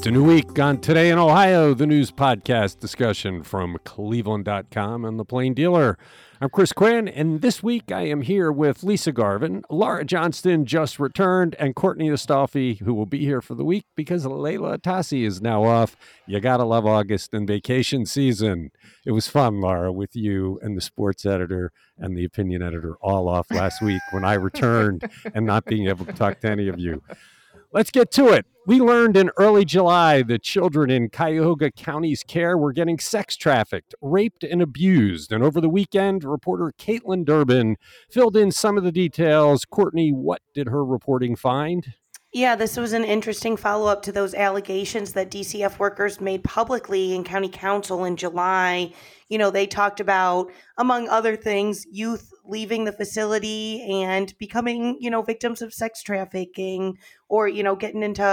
It's a new week on Today in Ohio, the news podcast discussion from Cleveland.com and The Plain Dealer. I'm Chris Quinn, and this week I am here with Lisa Garvin. Laura Johnston just returned, and Courtney Astolfi, who will be here for the week because Layla Atassi is now off. You gotta love August and vacation season. It was fun, Laura, with you and the sports editor and the opinion editor all off last week when I returned and not being able to talk to any of you. Let's get to it. We learned in early July that children in Cuyahoga County's care were getting sex trafficked, raped, and abused. And over the weekend, reporter Caitlin Durbin filled in some of the details. Courtney, what did her reporting find? Yeah, this was an interesting follow-up to those allegations that DCF workers made publicly in county council in July. You know, they talked about, among other things, youth leaving the facility and becoming, victims of sex trafficking or, getting into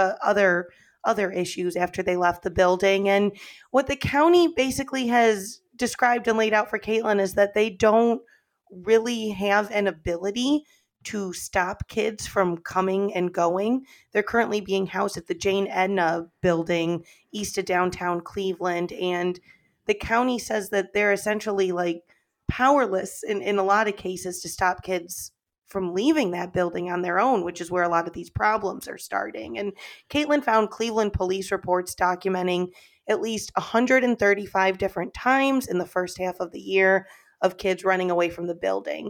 other issues after they left the building. And what the county basically has described and laid out for Caitlin is that they don't really have an ability to stop kids from coming and going. They're currently being housed at the Jane Edna building east of downtown Cleveland. And the county says that they're essentially like powerless in a lot of cases to stop kids from leaving that building on their own, which is where a lot of these problems are starting. And Caitlin found Cleveland police reports documenting at least 135 different times in the first half of the year of kids running away from the building.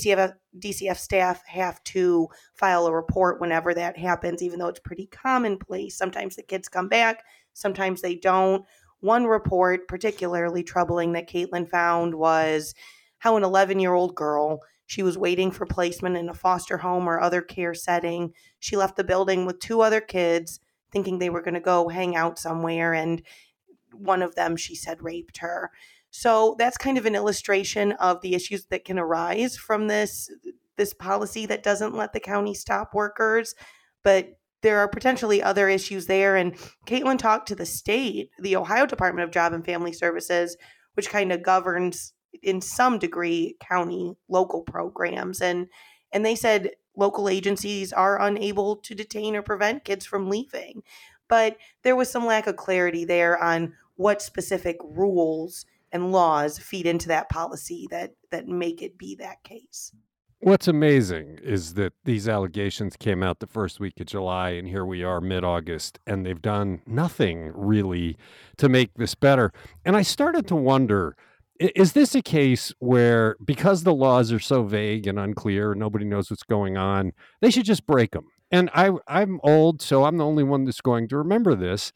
DCF staff have to file a report whenever that happens, even though it's pretty commonplace. Sometimes the kids come back, sometimes they don't. One report particularly troubling that Caitlin found was how an 11-year-old girl, she was waiting for placement in a foster home or other care setting. She left the building with two other kids, thinking they were going to go hang out somewhere, and one of them, she said, raped her. So that's kind of an illustration of the issues that can arise from this policy that doesn't let the county stop workers. But there are potentially other issues there. And Caitlin talked to the state, the Ohio Department of Job and Family Services, which kind of governs in some degree county local programs. And they said local agencies are unable to detain or prevent kids from leaving. But there was some lack of clarity there on what specific rules and laws feed into that policy that make it be that case. What's amazing is that these allegations came out the first week of July, and here we are mid-August, and they've done nothing really to make this better. And I started to wonder, is this a case where, because the laws are so vague and unclear, nobody knows what's going on, they should just break them? And I'm old, so I'm the only one that's going to remember this.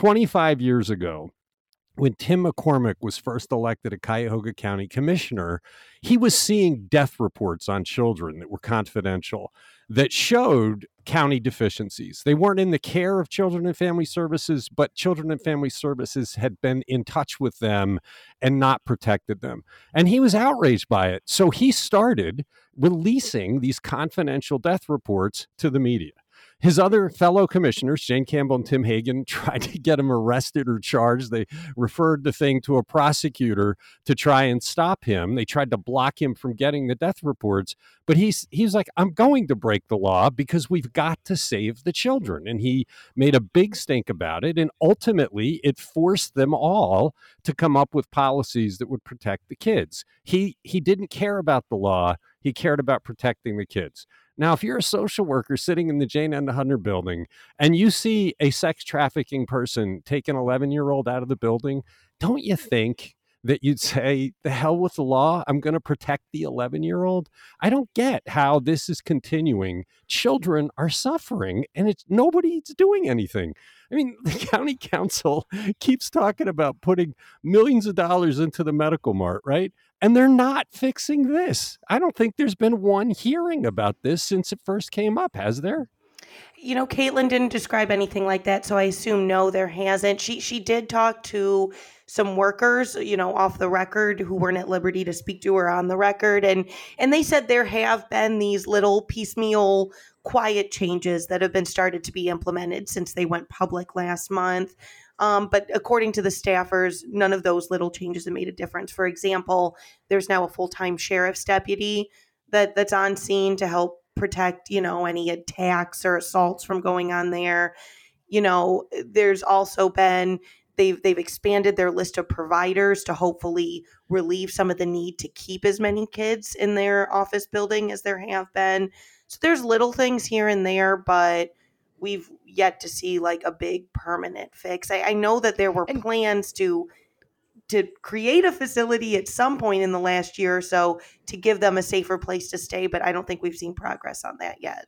25 years ago, when Tim McCormick was first elected a Cuyahoga County commissioner, he was seeing death reports on children that were confidential that showed county deficiencies. They weren't in the care of Children and Family Services, but Children and Family Services had been in touch with them and not protected them. And he was outraged by it. So he started releasing these confidential death reports to the media. His other fellow commissioners, Jane Campbell and Tim Hagan, tried to get him arrested or charged. They referred the thing to a prosecutor to try and stop him. They tried to block him from getting the death reports. But he's like, I'm going to break the law because we've got to save the children. And he made a big stink about it. And ultimately, it forced them all to come up with policies that would protect the kids. He didn't care about the law. He cared about protecting the kids. Now, if you're a social worker sitting in the Jane Edna Hunter building and you see a sex trafficking person take an 11-year-old out of the building, don't you think that you'd say, the hell with the law? I'm going to protect the 11-year-old? I don't get how this is continuing. Children are suffering and nobody's doing anything. I mean, the county council keeps talking about putting millions of dollars into the medical mart, right? And they're not fixing this. I don't think there's been one hearing about this since it first came up, has there? Caitlin didn't describe anything like that, so I assume no, there hasn't. She did talk to some workers, off the record who weren't at liberty to speak to her on the record, and they said there have been these little piecemeal quiet changes that have been started to be implemented since they went public last month. But according to the staffers, none of those little changes have made a difference. For example, there's now a full-time sheriff's deputy that's on scene to help protect, any attacks or assaults from going on there. There's also been they've expanded their list of providers to hopefully relieve some of the need to keep as many kids in their office building as there have been. So there's little things here and there, but we've yet to see like a big permanent fix. I know that there were plans to create a facility at some point in the last year or so to give them a safer place to stay, but I don't think we've seen progress on that yet.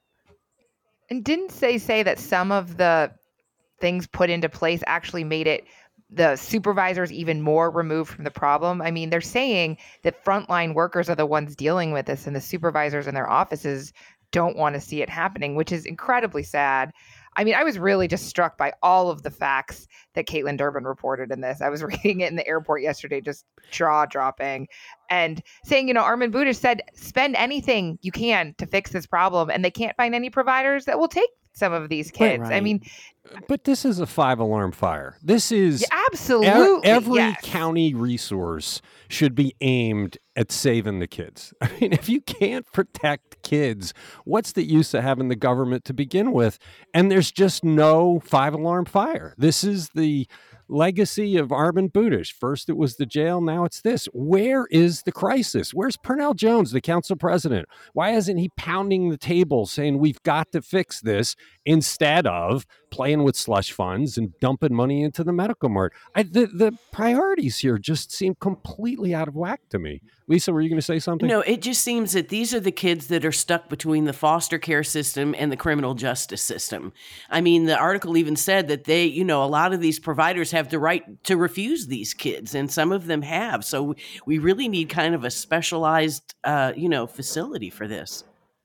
And didn't they say that some of the things put into place actually made it the supervisors even more removed from the problem? I mean, they're saying that frontline workers are the ones dealing with this, and the supervisors in their offices don't want to see it happening, which is incredibly sad. I mean, I was really just struck by all of the facts that Caitlin Durbin reported in this. I was reading it in the airport yesterday, just jaw dropping, and saying, Armin Budish said, spend anything you can to fix this problem. And they can't find any providers that will take some of these kids. Right. I mean, but this is a 5-alarm fire. This is absolutely every county resource should be aimed at saving the kids. I mean, if you can't protect kids, what's the use of having the government to begin with? And there's just no 5-alarm fire. This is the legacy of Armin Budish. First it was the jail, now it's this. Where is the crisis? Where's Pernell Jones, the council president? Why isn't he pounding the table saying we've got to fix this instead of playing with slush funds and dumping money into the medical mart? The priorities here just seem completely out of whack to me. Lisa, were you going to say something? No, it just seems that these are the kids that are stuck between the foster care system and the criminal justice system. I mean, the article even said that they, a lot of these providers have the right to refuse these kids, and some of them have. So we really need kind of a specialized, facility for this.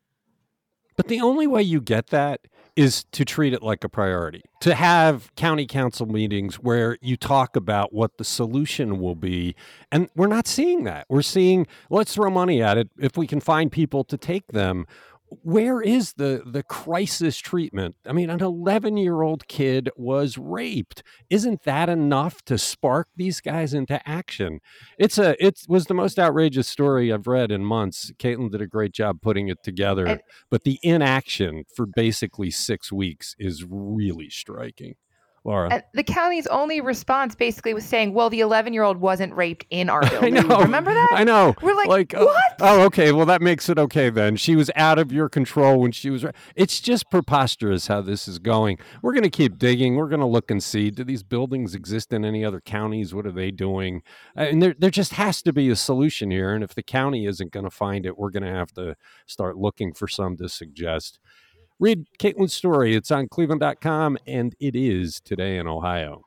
But the only way you get that is to treat it like a priority, to have county council meetings where you talk about what the solution will be. And we're not seeing that. We're seeing, let's throw money at it if we can find people to take them. Where is the crisis treatment? I mean, an 11-year-old kid was raped. Isn't that enough to spark these guys into action? It was the most outrageous story I've read in months. Caitlin did a great job putting it together, but the inaction for basically 6 weeks is really striking. Laura. And the county's only response basically was saying, well, the 11-year-old wasn't raped in our building. I know. Remember that? I know. We're like what? Oh, okay. Well, that makes it okay then. She was out of your control when she was... It's just preposterous how this is going. We're going to keep digging. We're going to look and see, do these buildings exist in any other counties? What are they doing? And there just has to be a solution here. And if the county isn't going to find it, we're going to have to start looking for some to suggest. Read Caitlin's story. It's on Cleveland.com, and it is Today in Ohio.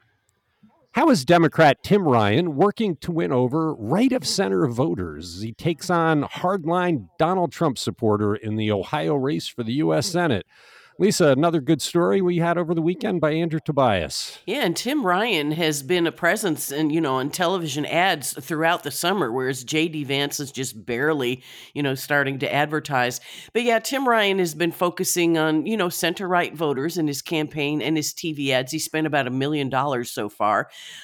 How is Democrat Tim Ryan working to win over right-of-center voters as he takes on hardline Donald Trump supporter in the Ohio race for the U.S. Senate? Lisa, another good story we had over the weekend by Andrew Tobias. Yeah, and Tim Ryan has been a presence on television ads throughout the summer, whereas J.D. Vance is just barely, starting to advertise. But yeah, Tim Ryan has been focusing on, center-right voters in his campaign and his TV ads. He spent about $1 million so far.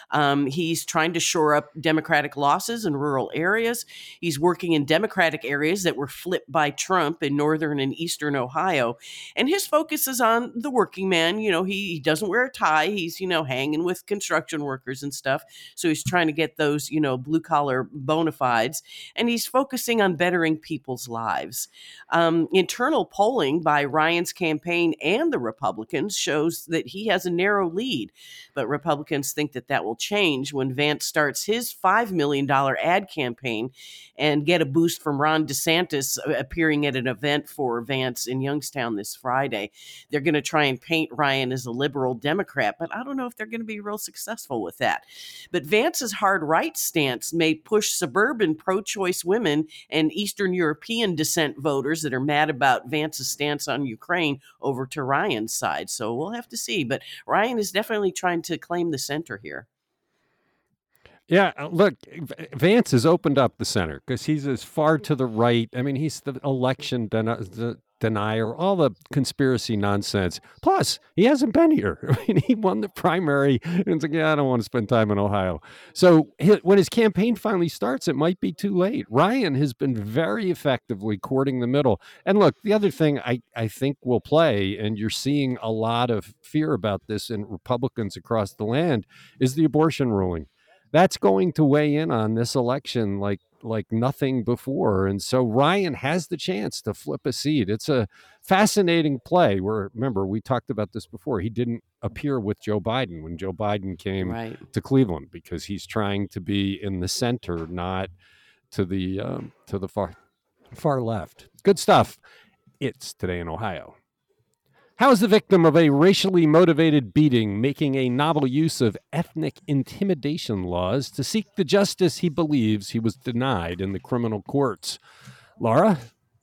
He's trying to shore up Democratic losses in rural areas. He's working in Democratic areas that were flipped by Trump in northern and eastern Ohio. And his focus is on the working man. He doesn't wear a tie. He's, hanging with construction workers and stuff. So he's trying to get those, blue collar bona fides. And he's focusing on bettering people's lives. Internal polling by Ryan's campaign and the Republicans shows that he has a narrow lead. But Republicans think that will change when Vance starts his $5 million ad campaign and get a boost from Ron DeSantis appearing at an event for Vance in Youngstown this Friday. They're going to try and paint Ryan as a liberal Democrat, but I don't know if they're going to be real successful with that. But Vance's hard right stance may push suburban pro-choice women and Eastern European descent voters that are mad about Vance's stance on Ukraine over to Ryan's side. So we'll have to see. But Ryan is definitely trying to claim the center here. Yeah, look, Vance has opened up the center because he's as far to the right. I mean, he's the election denier, all the conspiracy nonsense. Plus, he hasn't been here. I mean, he won the primary and it's like, yeah, I don't want to spend time in Ohio. So when his campaign finally starts, it might be too late. Ryan has been very effectively courting the middle. And look, the other thing I think will play, and you're seeing a lot of fear about this in Republicans across the land, is the abortion ruling. That's going to weigh in on this election like nothing before. And so Ryan has the chance to flip a seat. It's a fascinating play where, remember, we talked about this before. He didn't appear with Joe Biden when Joe Biden came to Cleveland because he's trying to be in the center, not to the far left. Good stuff. It's Today in Ohio. How is the victim of a racially motivated beating making a novel use of ethnic intimidation laws to seek the justice he believes he was denied in the criminal courts? Laura?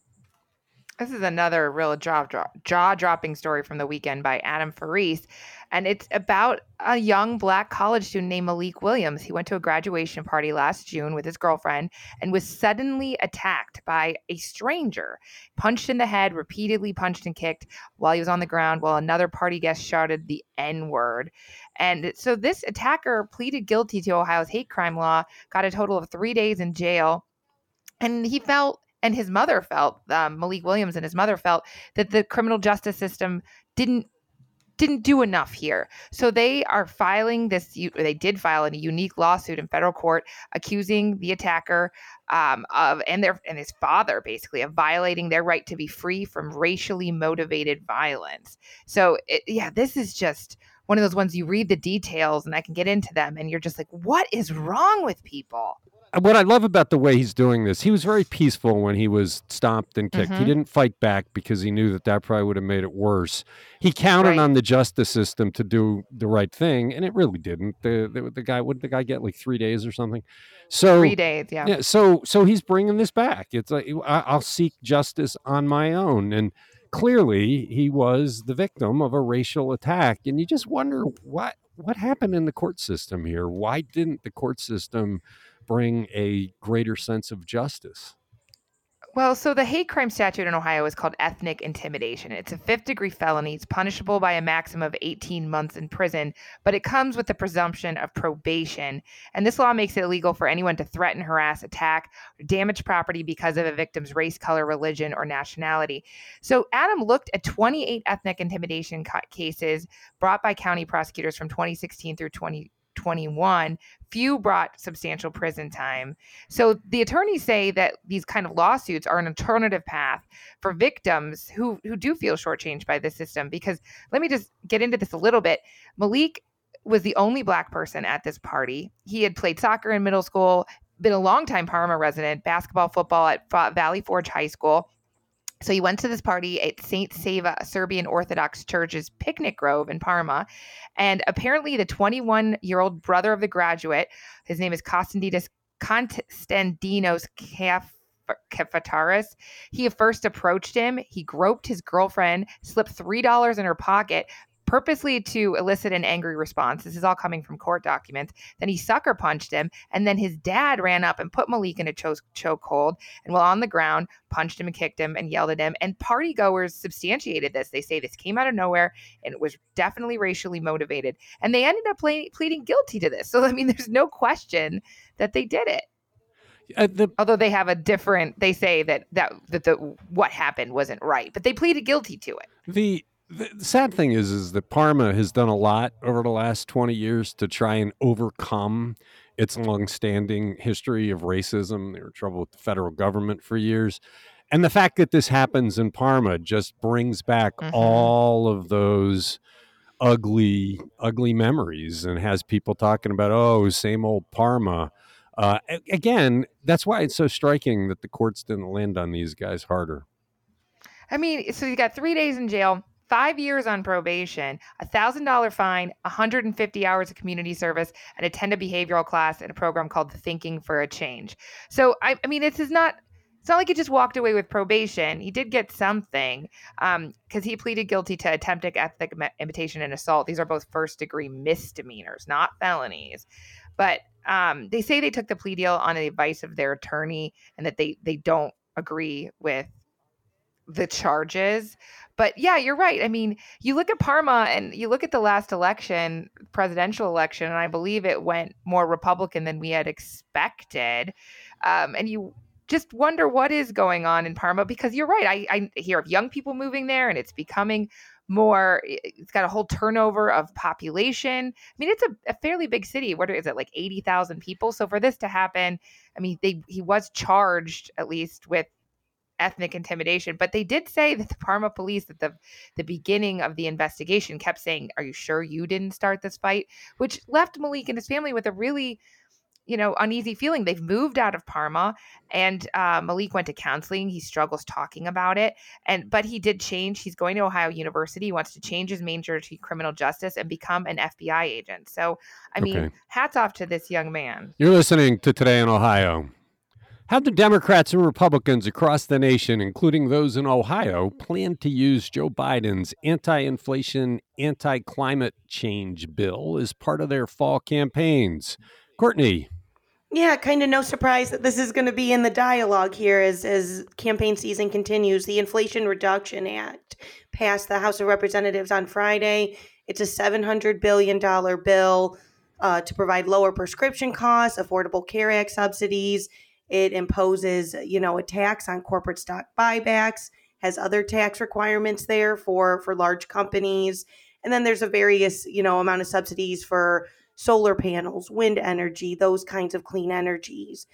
This is another real jaw-dropping story from the weekend by Adam Faris, and it's about a young Black college student named Malik Williams. He went to a graduation party last June with his girlfriend and was suddenly attacked by a stranger, punched in the head, repeatedly punched and kicked while he was on the ground, while another party guest shouted the N-word. And so this attacker pleaded guilty to Ohio's hate crime law, got a total of 3 days in jail, and he felt, and his mother felt, Malik Williams and his mother felt, that the criminal justice system didn't do enough here. So they are filing this, they did file a unique lawsuit in federal court accusing the attacker and his father basically of violating their right to be free from racially motivated violence. So this is just one of those ones you read the details and I can get into them and you're just like, what is wrong with people? What I love about the way he's doing this, he was very peaceful when he was stomped and kicked. He didn't fight back because he knew that probably would have made it worse. He counted on the justice system to do the right thing, and it really didn't. The guy, what did the guy get, like 3 days or something? So 3 days, yeah. So he's bringing this back. It's like, I'll seek justice on my own. And clearly he was the victim of a racial attack. And you just wonder what happened in the court system here? Why didn't the court system bring a greater sense of justice? Well, so the hate crime statute in Ohio is called ethnic intimidation. It's a 5th-degree felony. It's punishable by a maximum of 18 months in prison, but it comes with the presumption of probation. And this law makes it illegal for anyone to threaten, harass, attack, or damage property because of a victim's race, color, religion, or nationality. So Adam looked at 28 ethnic intimidation cases brought by county prosecutors from 2016 through 2021. Few brought substantial prison time. So the attorneys say that these kind of lawsuits are an alternative path for victims who do feel shortchanged by the system. Because let me just get into this a little bit. Malik was the only Black person at this party. He had played soccer in middle school, been a longtime Parma resident, basketball, football at Valley Forge High School. So he went to this party at St. Sava, a Serbian Orthodox church's picnic grove in Parma. And apparently the 21-year-old brother of the graduate, his name is Konstantinos Kefataris, he first approached him. He groped his girlfriend, slipped $3 in her pocket, purposely to elicit an angry response. This is all coming from court documents. Then he sucker punched him, and then his dad ran up and put Malik in a chokehold, and while on the ground, punched him and kicked him and yelled at him. And party goers substantiated this. They say this came out of nowhere, and it was definitely racially motivated. And they ended up pleading guilty to this. So, I mean, there's no question that they did it. Although they have they say that what happened wasn't right, but they pleaded guilty to it. The sad thing is that Parma has done a lot over the last 20 years to try and overcome its longstanding history of racism. They were in trouble with the federal government for years. And the fact that this happens in Parma just brings back all of those ugly memories and has people talking about, oh, same old Parma. Again, that's why it's so striking that the courts didn't land on these guys harder. I mean, so you got 3 days in jail, 5 years on probation, $1,000 fine, 150 hours of community service, and attend a behavioral class in a program called Thinking for a Change. So, I mean, it's not like he just walked away with probation. He did get something because he pleaded guilty to attempted ethnic imitation and assault. These are both first-degree misdemeanors, not felonies. But they say they took the plea deal on the advice of their attorney and that they don't agree with the charges. But yeah, you're right. I mean, you look at Parma and you look at the last election, presidential election, and I believe it went more Republican than we had expected. And you just wonder what is going on in Parma, because you're right. I hear of young people moving there and it's becoming more, it's got a whole turnover of population. I mean, it's a fairly big city. What is it, like 80,000 people? So for this to happen, I mean, he was charged at least with ethnic intimidation, but they did say that the Parma police at the beginning of the investigation kept saying, "Are you sure you didn't start this fight?" Which left Malik and his family with a really, uneasy feeling. They've moved out of Parma, and Malik went to counseling. He struggles talking about it, but he did change. He's going to Ohio University. He wants to change his major to criminal justice and become an FBI agent. So, I mean, hats off to this young man. You're listening to Today in Ohio. How do Democrats and Republicans across the nation, including those in Ohio, plan to use Joe Biden's anti-inflation, anti-climate change bill as part of their fall campaigns? Courtney. Yeah, kind of no surprise that this is going to be in the dialogue here as campaign season continues. The Inflation Reduction Act passed the House of Representatives on Friday. It's a $700 billion bill to provide lower prescription costs, Affordable Care Act subsidies. It imposes, a tax on corporate stock buybacks, has other tax requirements there for large companies. And then there's a various, amount of subsidies for solar panels, wind energy, those kinds of clean energies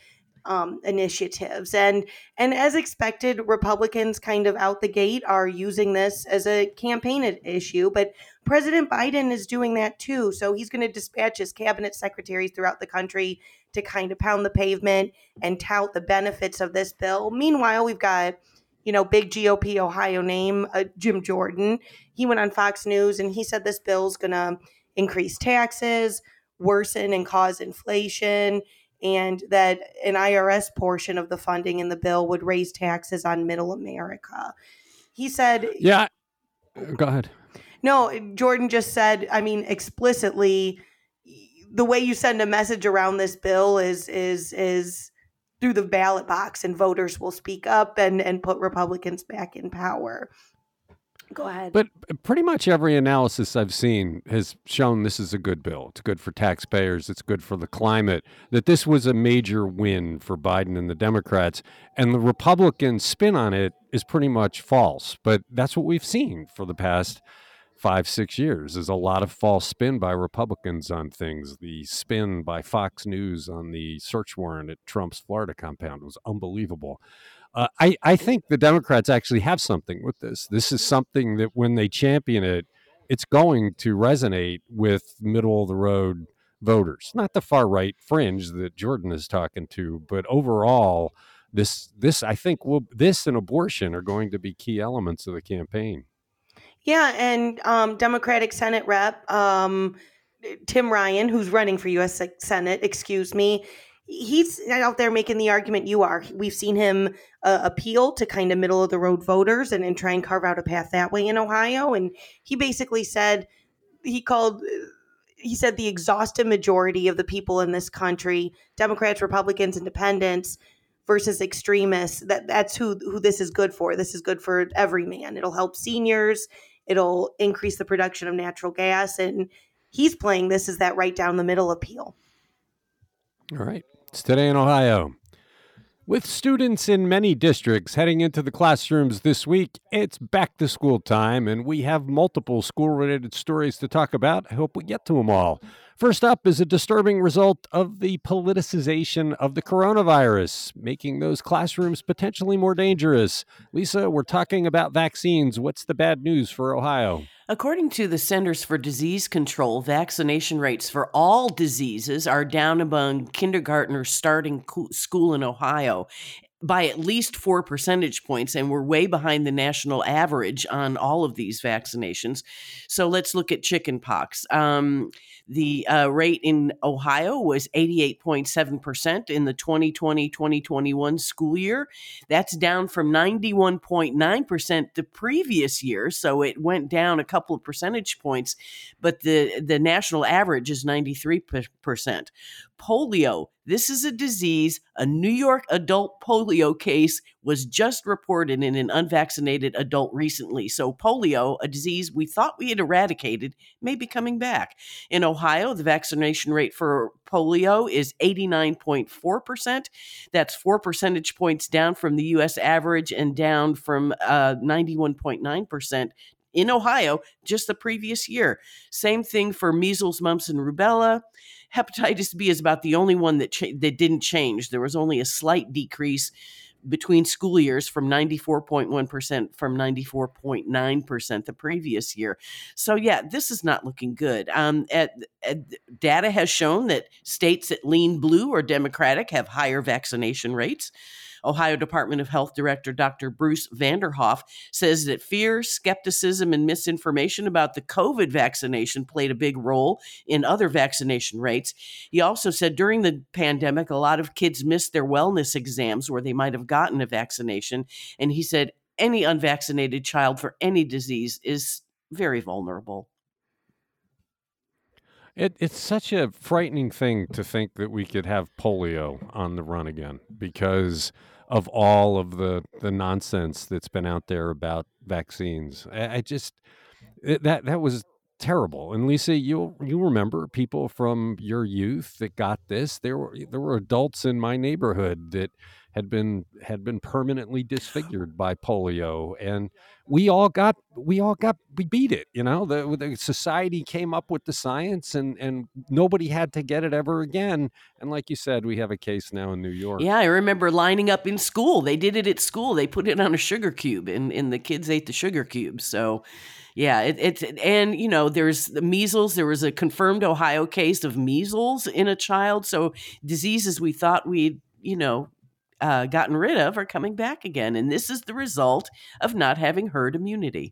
initiatives. And as expected, Republicans kind of out the gate are using this as a campaign issue, but President Biden is doing that too. So he's going to dispatch his cabinet secretaries throughout the country to kind of pound the pavement and tout the benefits of this bill. Meanwhile, we've got, big GOP Ohio name, Jim Jordan. He went on Fox News and he said this bill's going to increase taxes, worsen and cause inflation, and that an IRS portion of the funding in the bill would raise taxes on middle America. He said... Yeah, go ahead. No, Jordan just said, explicitly, the way you send a message around this bill is through the ballot box, and voters will speak up and put Republicans back in power. Go ahead. But pretty much every analysis I've seen has shown this is a good bill. It's good for taxpayers. It's good for the climate. That this was a major win for Biden and the Democrats. And the Republican spin on it is pretty much false. But that's what we've seen for the past 5-6 years, is a lot of false spin by Republicans on things. The spin by Fox News on the search warrant at Trump's Florida compound was unbelievable. I think the Democrats actually have something with this. This is something that when they champion it, it's going to resonate with middle-of-the-road voters. Not the far-right fringe that Jordan is talking to, but overall, this I think this and abortion are going to be key elements of the campaign. Yeah, and Democratic Senate Rep Tim Ryan, who's running for U.S. Senate, he's out there making the argument you are. We've seen him appeal to kind of middle-of-the-road voters and try and carve out a path that way in Ohio. And he basically said, he said the exhaustive majority of the people in this country, Democrats, Republicans, Independents, versus extremists, that's who this is good for. This is good for every man. It'll help seniors. It'll increase the production of natural gas. And he's playing this as that right down the middle appeal. All right. It's Today in Ohio. With students in many districts heading into the classrooms this week, it's back to school time, and we have multiple school-related stories to talk about. I hope we get to them all. First up is a disturbing result of the politicization of the coronavirus, making those classrooms potentially more dangerous. Lisa, we're talking about vaccines. What's the bad news for Ohio? According to the Centers for Disease Control, vaccination rates for all diseases are down among kindergartners starting school in Ohio by at least 4 percentage points, and we're way behind the national average on all of these vaccinations. So let's look at chickenpox. The rate in Ohio was 88.7% in the 2020-2021 school year. That's down from 91.9% the previous year, so it went down a couple of percentage points, but the national average is 93%. Polio. This is a disease. A New York adult polio case was just reported in an unvaccinated adult recently. So polio, a disease we thought we had eradicated, may be coming back. In Ohio, the vaccination rate for polio is 89.4%. That's 4 percentage points down from the U.S. average and down from 91.9% in Ohio just the previous year. Same thing for measles, mumps, and rubella. Hepatitis B is about the only one that didn't change. There was only a slight decrease between school years from 94.1% from 94.9% the previous year. So yeah, this is not looking good. Data has shown that states that lean blue or Democratic have higher vaccination rates. Ohio Department of Health Director Dr. Bruce Vanderhoff says that fear, skepticism, and misinformation about the COVID vaccination played a big role in other vaccination rates. He also said during the pandemic, a lot of kids missed their wellness exams where they might have gotten a vaccination. And he said any unvaccinated child for any disease is very vulnerable. It's such a frightening thing to think that we could have polio on the run again because of all of the nonsense that's been out there about vaccines. I just that was terrible. And Lisa, you remember people from your youth that got this? There were adults in my neighborhood that had been permanently disfigured by polio, and we beat it. The society came up with the science, and nobody had to get it ever again. And like you said, we have a case now in New York. Yeah, I remember lining up in school. They did it at school. They put it on a sugar cube, and the kids ate the sugar cube. So yeah, there's the measles. There was a confirmed Ohio case of measles in a child. So diseases we thought we'd gotten rid of are coming back again. And this is the result of not having herd immunity.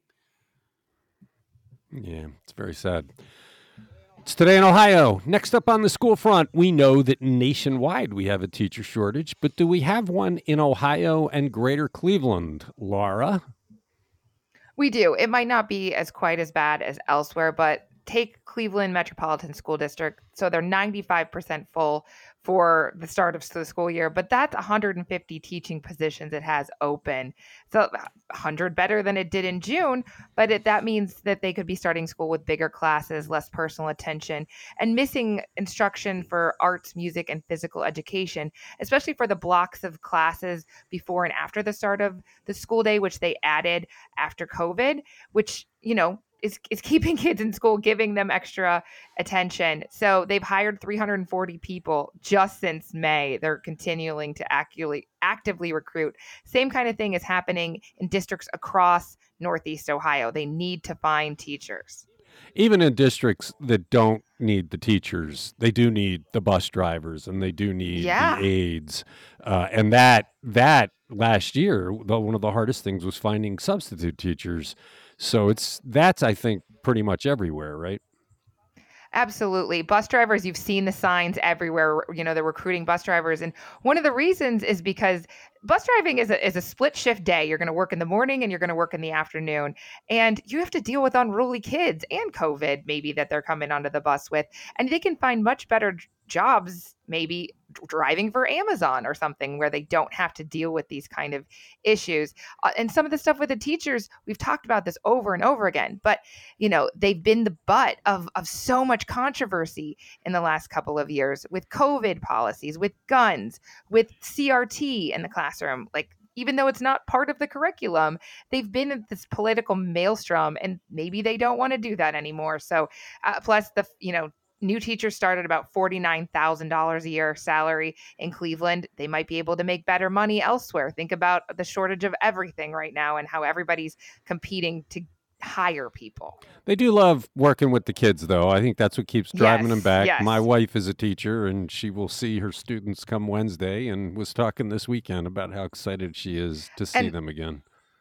Yeah, it's very sad. It's Today in Ohio. Next up on the school front, we know that nationwide we have a teacher shortage, but do we have one in Ohio and Greater Cleveland, Laura? We do. It might not be quite as bad as elsewhere, but take Cleveland Metropolitan School District. So they're 95% full for the start of the school year, but that's 150 teaching positions it has open. So 100 better than it did in June, but that means that they could be starting school with bigger classes, less personal attention, and missing instruction for arts, music, and physical education, especially for the blocks of classes before and after the start of the school day, which they added after COVID, which, is keeping kids in school, giving them extra attention. So they've hired 340 people just since May. They're continuing to actively recruit. Same kind of thing is happening in districts across Northeast Ohio. They need to find teachers. Even in districts that don't need the teachers, they do need the bus drivers and they do need the aides. And that last year, one of the hardest things was finding substitute teachers. So that's, I think, pretty much everywhere, right? Absolutely. Bus drivers, you've seen the signs everywhere, they're recruiting bus drivers. And one of the reasons is because bus driving is a split shift day. You're going to work in the morning and you're going to work in the afternoon. And you have to deal with unruly kids and COVID maybe that they're coming onto the bus with. And they can find much better jobs, maybe driving for Amazon or something where they don't have to deal with these kind of issues. And some of the stuff with the teachers, we've talked about this over and over again, but they've been the butt of so much controversy in the last couple of years with COVID policies, with guns, with CRT in the classroom. Like, even though it's not part of the curriculum, they've been in this political maelstrom, and maybe they don't want to do that anymore. So plus the, new teachers start at about $49,000 a year salary in Cleveland. They might be able to make better money elsewhere. Think about the shortage of everything right now and how everybody's competing to hire people. They do love working with the kids, though. I think that's what keeps driving them back. Yes. My wife is a teacher, and she will see her students come Wednesday, and was talking this weekend about how excited she is to see them again.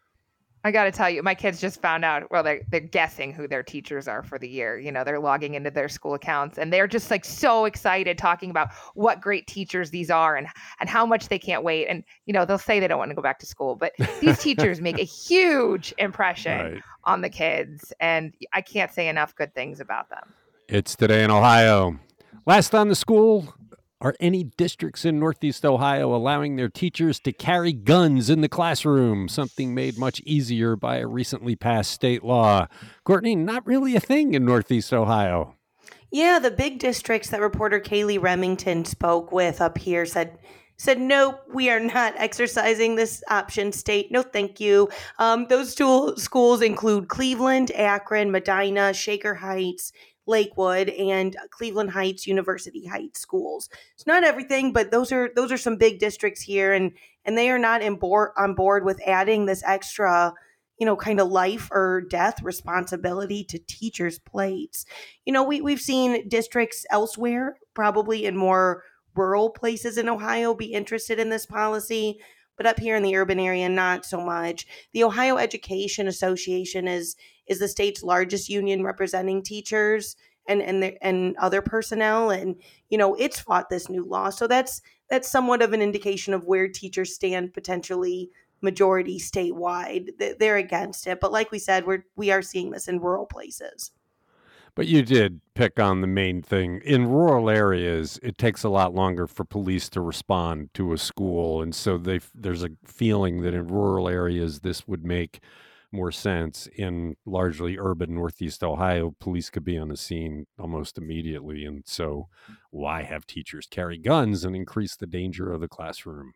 I got to tell you, my kids just found out, well, they're guessing who their teachers are for the year. They're logging into their school accounts and they're just so excited talking about what great teachers these are and how much they can't wait. And, they'll say they don't want to go back to school, but these teachers make a huge impression on the kids. And I can't say enough good things about them. It's Today in Ohio. Last on the school Are any districts in Northeast Ohio allowing their teachers to carry guns in the classroom? Something made much easier by a recently passed state law. Courtney, not really a thing in Northeast Ohio. Yeah, the big districts that reporter Kaylee Remington spoke with up here said, no, we are not exercising this option, state. No, thank you. Those schools include Cleveland, Akron, Medina, Shaker Heights, Lakewood, and Cleveland Heights, University Heights schools. It's not everything, but those are some big districts here, and they are not on board with adding this extra, kind of life or death responsibility to teachers' plates. We've seen districts elsewhere, probably in more rural places in Ohio, be interested in this policy, but up here in the urban area, not so much. The Ohio Education Association is the state's largest union representing teachers and other personnel, and it's fought this new law. So that's somewhat of an indication of where teachers stand potentially majority statewide. They're against it, but like we said, we are seeing this in rural places. But you did pick on the main thing. In rural areas, it takes a lot longer for police to respond to a school. And so there's a feeling that in rural areas, this would make more sense. In largely urban Northeast Ohio, police could be on the scene almost immediately. And so why have teachers carry guns and increase the danger of the classroom?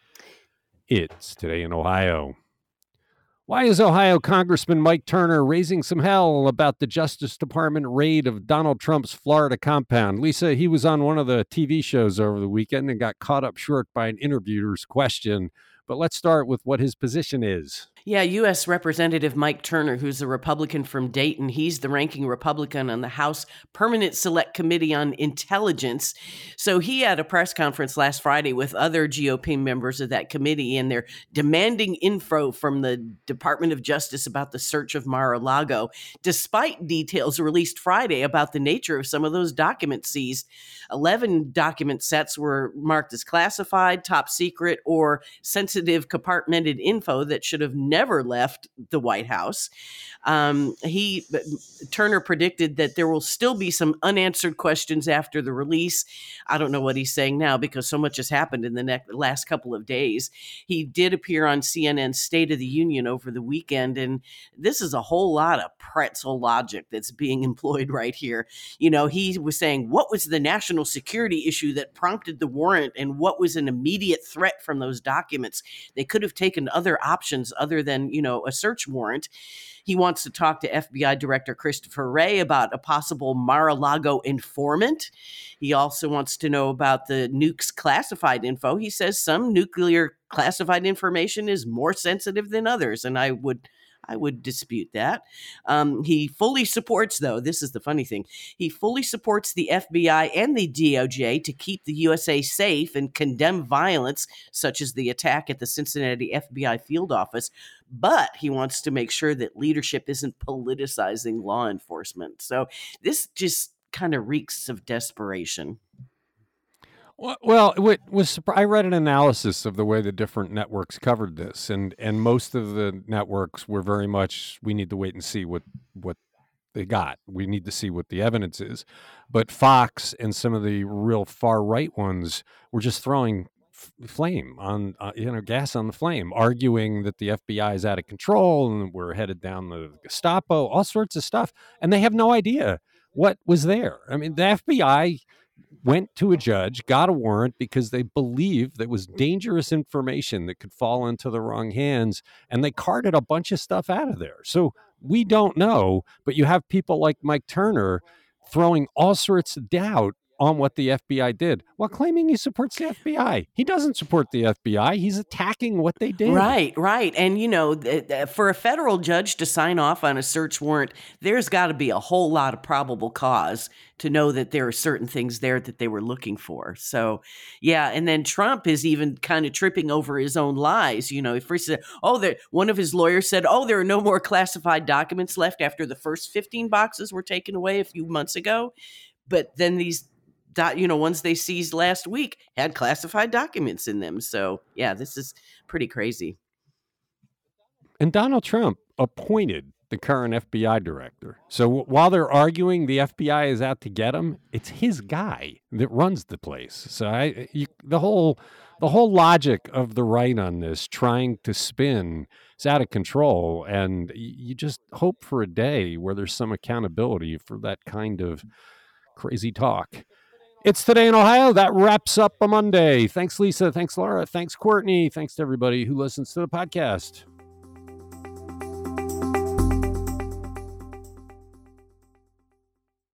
It's Today in Ohio. Why is Ohio Congressman Mike Turner raising some hell about the Justice Department raid of Donald Trump's Florida compound? Lisa, he was on one of the TV shows over the weekend and got caught up short by an interviewer's question. But let's start with what his position is. Yeah, U.S. Representative Mike Turner, who's a Republican from Dayton, he's the ranking Republican on the House Permanent Select Committee on Intelligence. So he had a press conference last Friday with other GOP members of that committee, and they're demanding info from the Department of Justice about the search of Mar-a-Lago, despite details released Friday about the nature of some of those documents seized. 11 document sets were marked as classified, top secret, or sensitive compartmented info that should have never left the White House. Turner predicted that there will still be some unanswered questions after the release. I don't know what he's saying now because so much has happened in the last couple of days. He did appear on CNN's State of the Union over the weekend, and this is a whole lot of pretzel logic that's being employed right here. He was saying, what was the national security issue that prompted the warrant, and what was an immediate threat from those documents? They could have taken other options other than, a search warrant. He wants to talk to FBI Director Christopher Wray about a possible Mar-a-Lago informant. He also wants to know about the nuke's classified info. He says some nuclear classified information is more sensitive than others, and I would dispute that. He fully supports, though, this is the funny thing, he fully supports the FBI and the DOJ to keep the USA safe and condemn violence, such as the attack at the Cincinnati FBI field office. But he wants to make sure that leadership isn't politicizing law enforcement. So this just kind of reeks of desperation. Well, I read an analysis of the way the different networks covered this, and most of the networks were very much, we need to wait and see what they got. We need to see what the evidence is. But Fox and some of the real far right ones were just throwing flame on, gas on the flame, arguing that the FBI is out of control and we're headed down the Gestapo, all sorts of stuff, and they have no idea what was there. I mean, the FBI went to a judge, got a warrant because they believed there was dangerous information that could fall into the wrong hands, and they carted a bunch of stuff out of there. So we don't know, but you have people like Mike Turner throwing all sorts of doubt on what the FBI did while claiming he supports the FBI. He doesn't support the FBI. He's attacking what they did. Right. And, for a federal judge to sign off on a search warrant, there's got to be a whole lot of probable cause to know that there are certain things there that they were looking for. So, yeah. And then Trump is even kind of tripping over his own lies. He first said, one of his lawyers said, there are no more classified documents left after the first 15 boxes were taken away a few months ago. But then these ones they seized last week had classified documents in them. So, yeah, this is pretty crazy. And Donald Trump appointed the current FBI director. So while they're arguing the FBI is out to get him, it's his guy that runs the place. So the whole logic of the right on this, trying to spin, is out of control. And you just hope for a day where there's some accountability for that kind of crazy talk. It's Today in Ohio. That wraps up a Monday. Thanks, Lisa. Thanks, Laura. Thanks, Courtney. Thanks to everybody who listens to the podcast.